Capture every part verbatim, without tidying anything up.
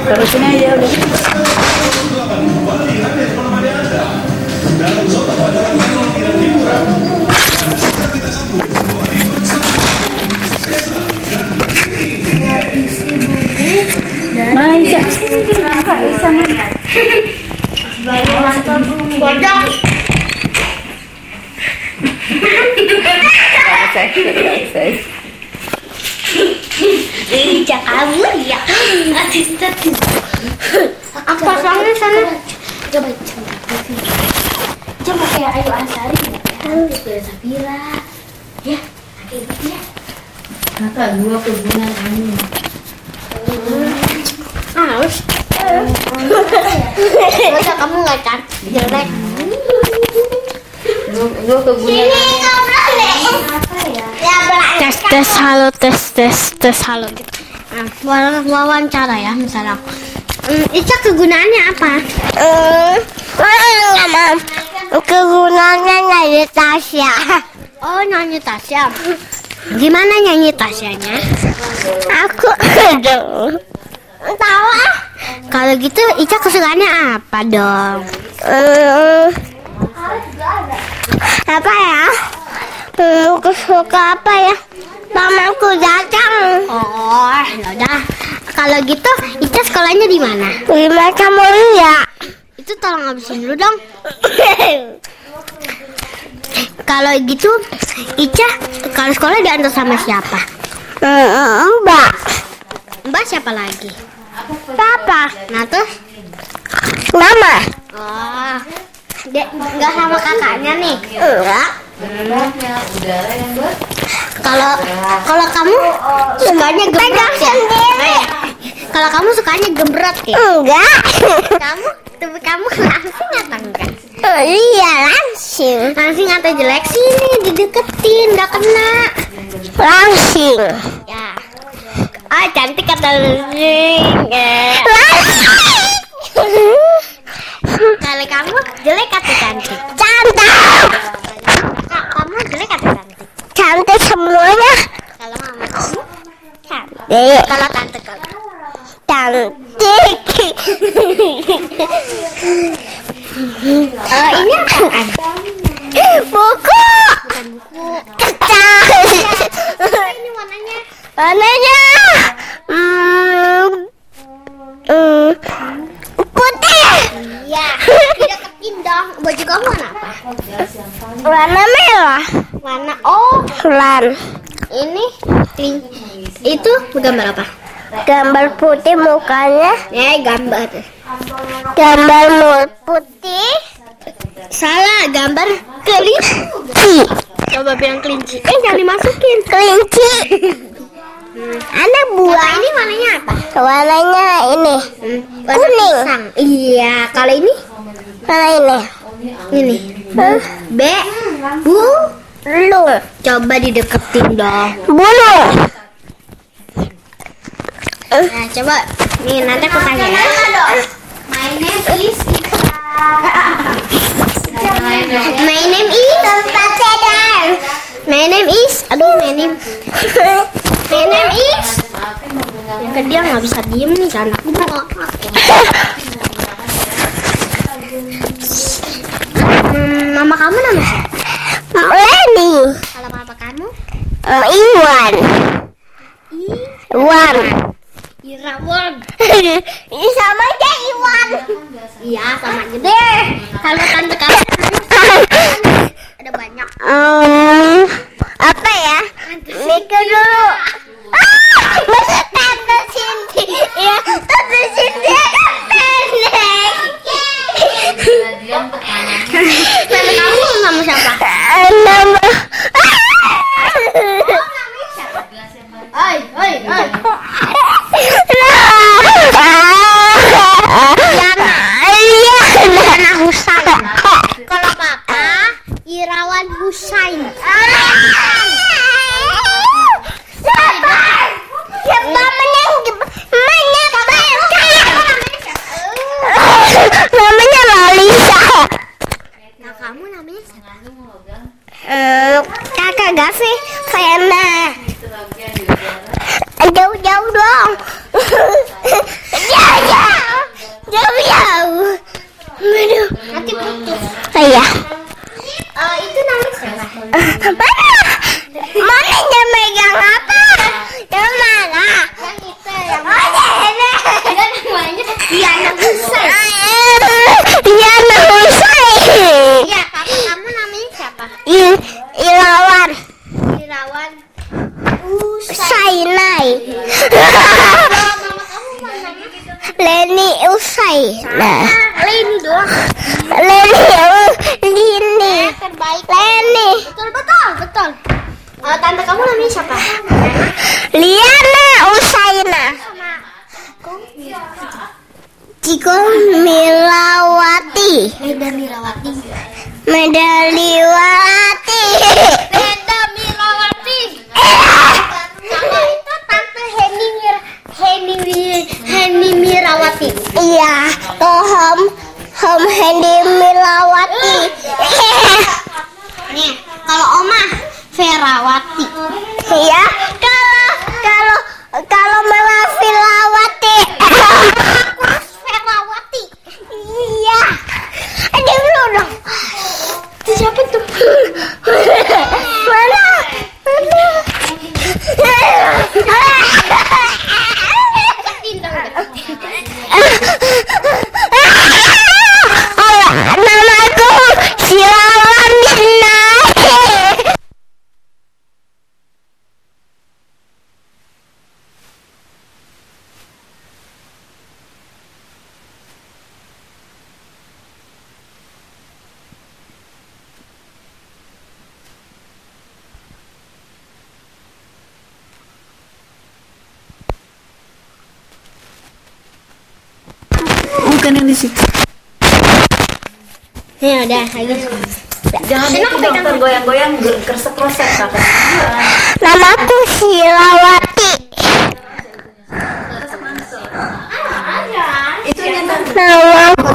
Terusin aja udah. Mana Ica? Kak Ica mana? Godong. Ica kabur ya. Asisten. Apa sana sana? Coba coba. Coba kayak Ayu Asari ya. Udah Safira. Ya, kayak gitu ya. Kakak gua kebunan angin. Aus. Masa kamu nggak kan? Jelek. Gua kebunan. Tes tes halo tes tes tes halo gitu. Nah, wawancara ya misalnya. Hmm, Ica kegunaannya apa? Eh, uh, kegunaannya nyanyi Tasya. Oh, nyanyi Tasya. Gimana nyanyi Tasyanya? Aku aduh. Tahu ah. Kalau gitu Ica kesukaannya apa dong? Uh, apa ya? Hmm, aku suka apa ya? Mamaku datang. Oh, yaudah. Kalau gitu, Ica sekolahnya di mana? Di Mereka Mulia. Itu tolong habisin dulu dong. Kalau gitu, Ica kalau sekolah diantar sama siapa? Mbak. Mbak siapa lagi? Papa. Nah terus? Mama. Oh, dia nggak sama kakaknya nih? Enggak. Udara yang buat. Kalau kalau kamu sukanya gembrot ya? Kalau kamu sukanya gembrot ya? Enggak. Kamu, tapi kamu langsing atau enggak? Oh, iya langsing. Langsing atau jelek sini dideketin, nggak kena. Langsing. Ya. Ah cantik kata langsing. Kalau kamu jelek atau cantik? Cantik. Kamu jelek atau cantik? Cantik semuanya. Kalau mama kamu cantik. Kalau tante kamu cantik. Oh ini apaan? Buku. Bukan buku. Kertas. Ini warnanya. Warnanya. Hmm. Hmm. Putih. Iya. Deketin dong. Baju kamu warna apa? Warna merah. Warna oh lan. Ini itu gambar apa? Gambar putih mukanya. Eh gambar. Gambar mulut putih. Salah, gambar kelinci. Coba bilang kelinci. Eh jangan dimasukin. Kelinci. Hmm. Ada buah. Ini warnanya apa? Warnanya ini. Hmm. Kuning. Pisang. Iya. Kalau ini? Warna ini. Ini. Hmm. B. Bu. Lu. Coba dideketin dong. Bulu. Nah, coba. Nih, nanti aku tanya ya. My name is My name is My name is Aduh, my name My name is Yang ke dia nggak bisa diem nih kan. hmm, Mama kamu nama siapa? Leni. Kalau papa kamu? Iwan. Iwan. Irawan. Ini sama aja Iwan. Iya sama aja deh. Kalau tante kamu ada banyak. Um, apa ya? Mikir dulu. Ah, masa tante Cindy? Ya, tante Cindy ada pendek. Tante kamu nama siapa? Nama. Oi, oi, oi. Yana, iya, Yana Husain. Kalau papa, Irawan Husain. Siapa? Siapa menang? Namanya Lalisa. Nah, kamu namanya siapa? Eh, kakak Gavi, Fena. Jauh-jauh dong. Ya, ya. ya. Uh, itu namanya siapa? Mana? Mana yang megang apa? Yang mana? Yang itu yang mana? Dia namanya Diana Hussein. Diana Hussein. Iya, kakak kamu namanya siapa? Il Ilawan. Ilawan. Usainai. Mama kamu namanya? Leni Usaina. Leni doang. Leni. Leni. Terbaik. Leni. Betul betul betul. Oh, tante kamu namanya siapa? Liana Usaina. Ciko Milawati. Meda Milawati. Meda Liwati. Meda Milawati. Kalau itu tante Heni Mir Heni Heni Mirawati. Iya, Tom Tom Heni Mirawati. Nih, kalau Oma Ferawati. Iya, kalau kalau kalau Mela Filawati. Ferawati. Iya. Ada dulu dong. Itu siapa tuh? Mana? Mana? Namaku Silawan Dina. Bukan yang di situ. Ya udah, ayo. Jangan itu dong, tergoyang-goyang keresek-keresek kakak. Namaku Silawati. Itu yang Namaku.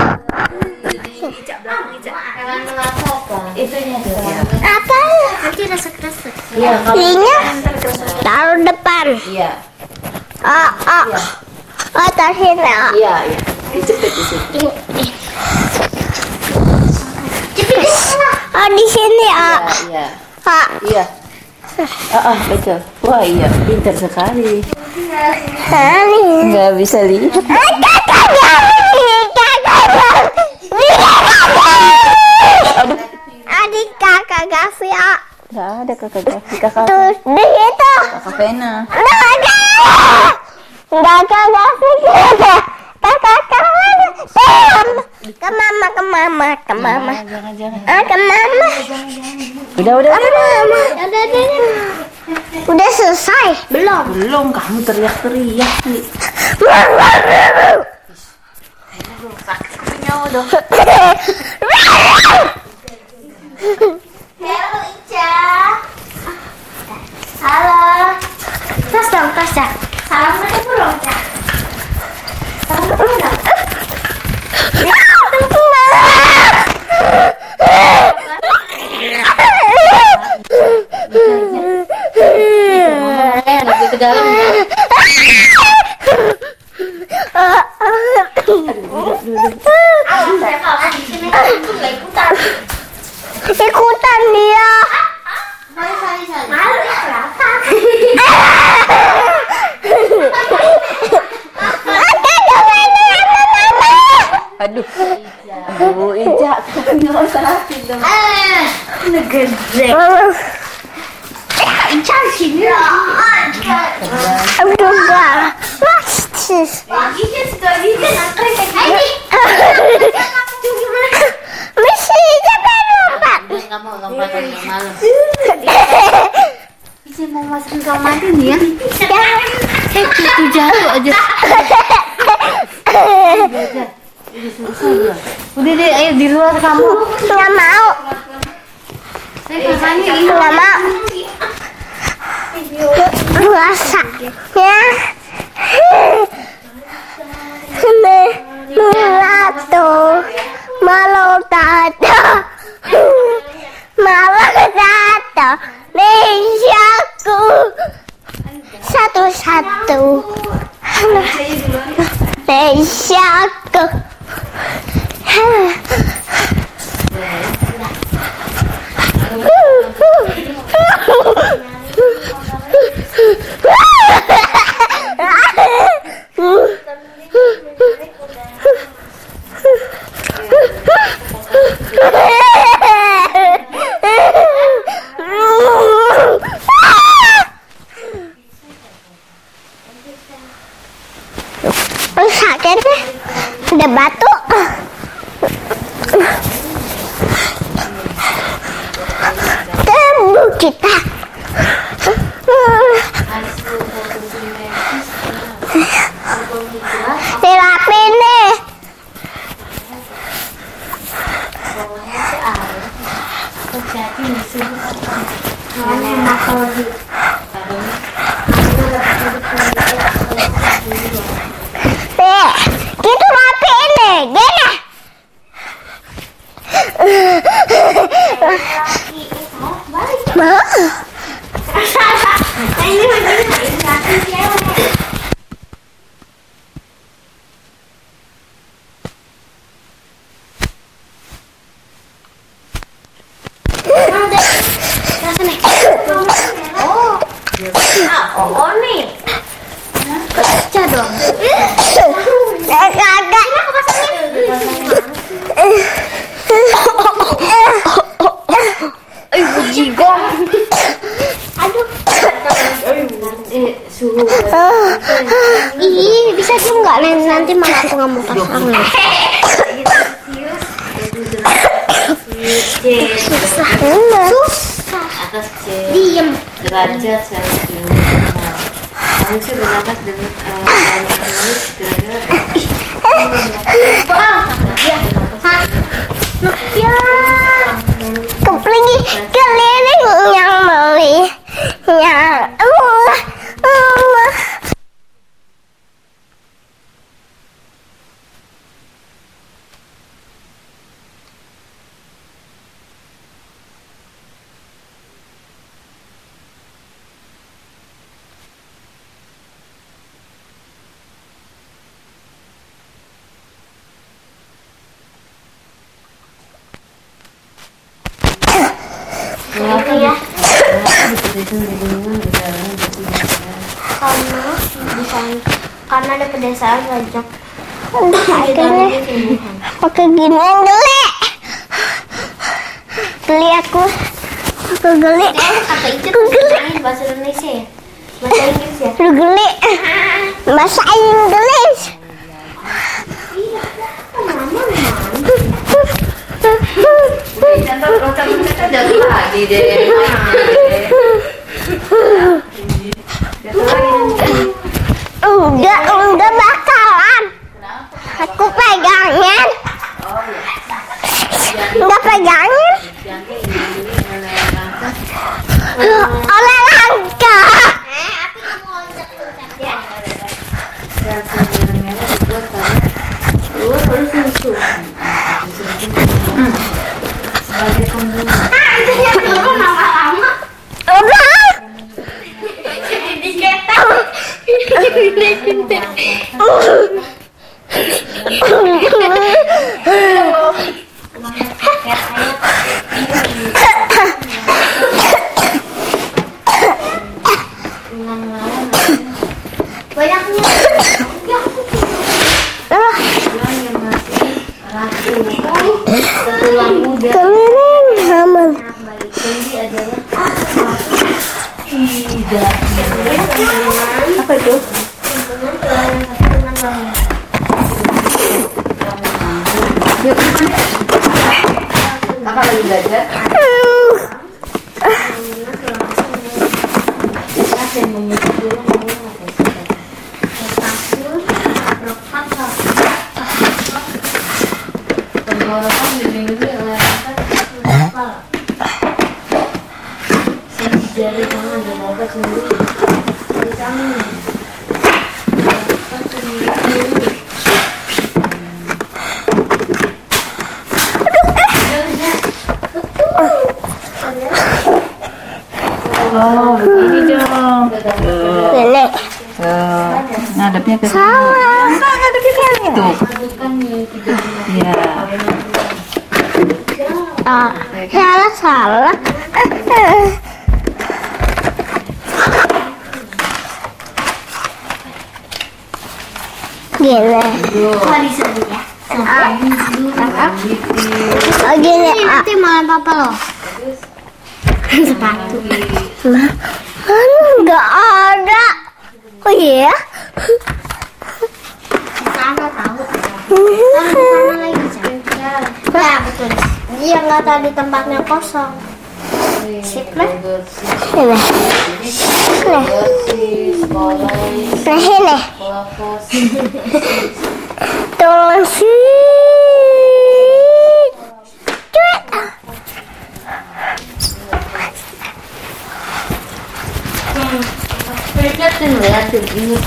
itunya tuh. Apa? Nanti resek-resek. Iya, Ininya taruh depan. Iya. Oh, oh. Oh, taruh sini. Oh. Iya, iya. Itu di situ. Oh, di sini. Oh. Iya. Oh. Iya. Ah, ah, betul. Wah, iya, pintar sekali. Ini. Nggak bisa lihat. Aduh, Adik kakak Gavia. nggak ada kakak Gavi, kakak Tuh, di situ. kakak Vena. Kakak Kakak Gavia. Kakak kamu. Ke mama, ke mama, ke mama. Jangan, jangan. Ah, ke mama. Udah, udah. Ke mama. Udah, udah. Udah selesai? Belum. Belum, kamu teriak-teriak nih. Sakitnya udah. Halo Ica. Halo. Tas dong, tas ya. Salam dulu dong, Ica. Salam dulu dong. Lebih ke dalam. Ikutan dia. Aduh. Aduh, Ica, nggak usah latih dong. Negede. Ica sini. Aduh, enggak. Masih. Masih jangan lompat. Kamu lompat yang malam. Ica mau masukin kamar mandi nih ya. Eh, itu jatuh aja. Udah deh, ayo di luar kamu. Nggak mau. Nggak mau. Puasa ya. Melato, malu tato, malu tato, Mesiaku satu-satu, Mesiaku. kita. Dirapin nih. Nih, kita rapiin nih, gini. Ma. Oh, nih. Baca dong. Kagak. Ibu jigong. Aduh. Eh, suhu. Ih, bisa tuh nggak nanti malah aku nggak mau pasang. Susah banget. Susah. Atas C. Diem. Derajat saya dulu. Kamu sih bernafas dengan tulis Ya. Keplingi keliling yang beli. Yang Allah. Allah. Ya. Karena bukan karena ada pedesaan banyak. Akhirnya pakai gini geli. Geli aku. Aku geli. Kata itu tuh bahasa Indonesia ya? Bahasa Inggris ya? Lu geli. Bahasa Inggris. jatuh lagi deh. Enggak, enggak bakalan. Aku pegangin. Enggak pegangin. Oleh langkah. Sebagai pembunuh. Banyaknya. Tulang muda. Keliling hamil. Jadi adalah Tidak. Apa itu? Kakak lagi belajar? Tenggorokan di minggu itu jari tangan dan obat sendiri di tangan. Oh, begini dong. Nenek. Oh, ngadepnya ke sini. Salah. Enggak, ngadepnya ke situ. Iya. Ah, salah salah. Gini. Apa di sini ya? Oh, gini. Ah. Nanti malah papa loh. Sepatu. Nah, enggak ada. Oh iya. Sana tahu. Sana lagi. Ya betul. Iya nggak tadi tempatnya kosong. Sip lah. Good sis. Ini. Nih. Good sis. Bolos. Nah, ini. Pelapos. Tolong sih. Cuek. Lihatin, lihatin. Ingat.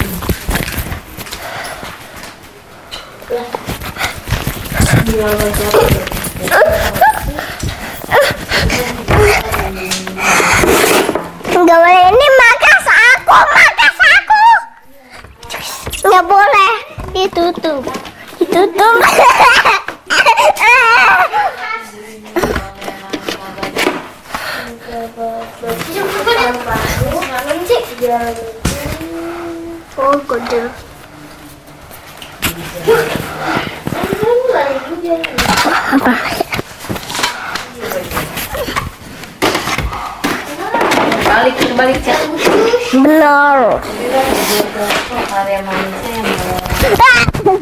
Biar wajah. Nggak boleh ini makas aku, makas aku. Nggak boleh, ditutup, ditutup. Oh, kode. Apa? Balik, balik cak. Benar. Karya manusia yang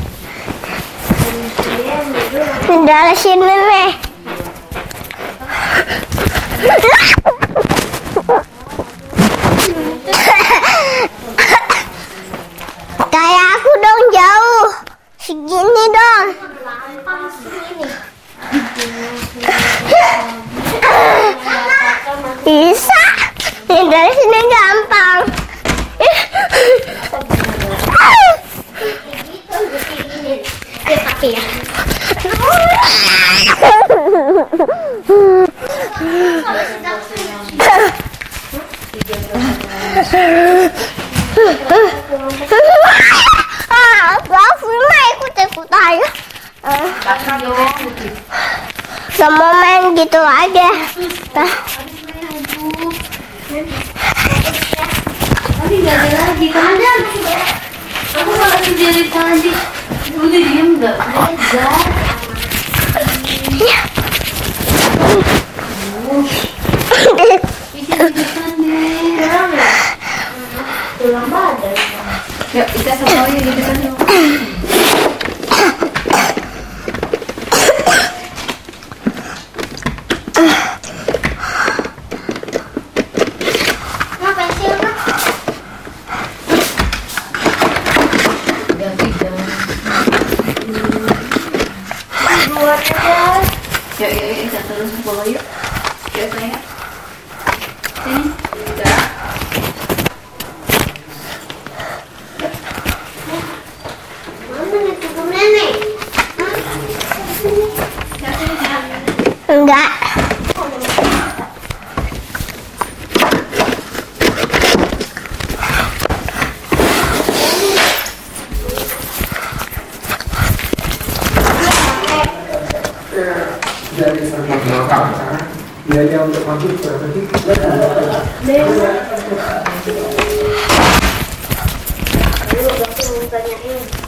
Dari sini nih. Kayak aku dong jauh. Segini dong. Bisa. Ini dari sini gampang. Tapi ya. Ah, aku mau ikut-ikut aja. Gak mau main gitu aja. Nah. Tadi nggak ada lagi, kan ada. Aku malah dari tadi. Udah diem nggak belajar. Isi depan deh. Tulang badan. Yuk kita sama ya di depan yuk. Yuk, yuk, yuk, kita terus ke bawah yuk. Yuk, sayang. Sini. Udah. Enggak. Dari sana belakang sana biaya untuk masuk berapa sih? Lalu dokter mau tanyain